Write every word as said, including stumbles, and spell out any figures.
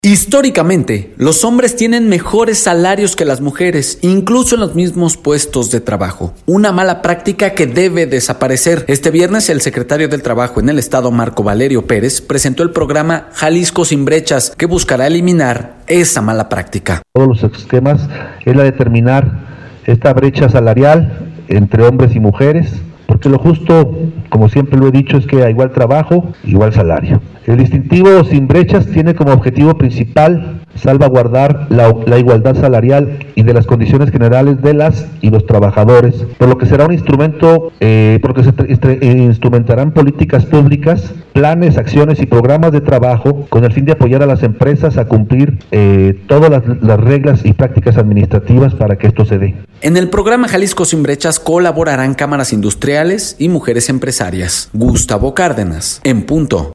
Históricamente, los hombres tienen mejores salarios que las mujeres, incluso en los mismos puestos de trabajo. Una mala práctica que debe desaparecer. Este viernes, el secretario del Trabajo en el estado, Marco Valerio Pérez, presentó el programa Jalisco sin brechas, que buscará eliminar esa mala práctica. Todos los esquemas es la de determinar esta brecha salarial entre hombres y mujeres, porque lo justo, como siempre lo he dicho, es que a igual trabajo, igual salario. El distintivo sin brechas tiene como objetivo principal salvaguardar la, la igualdad salarial y de las condiciones generales de las y los trabajadores, por lo que será un instrumento, eh, porque se eh, instrumentarán políticas públicas, planes, acciones y programas de trabajo con el fin de apoyar a las empresas a cumplir eh, todas las, las reglas y prácticas administrativas para que esto se dé. En el programa Jalisco sin brechas colaborarán cámaras industriales y mujeres empresarias. Gustavo Cárdenas, en punto.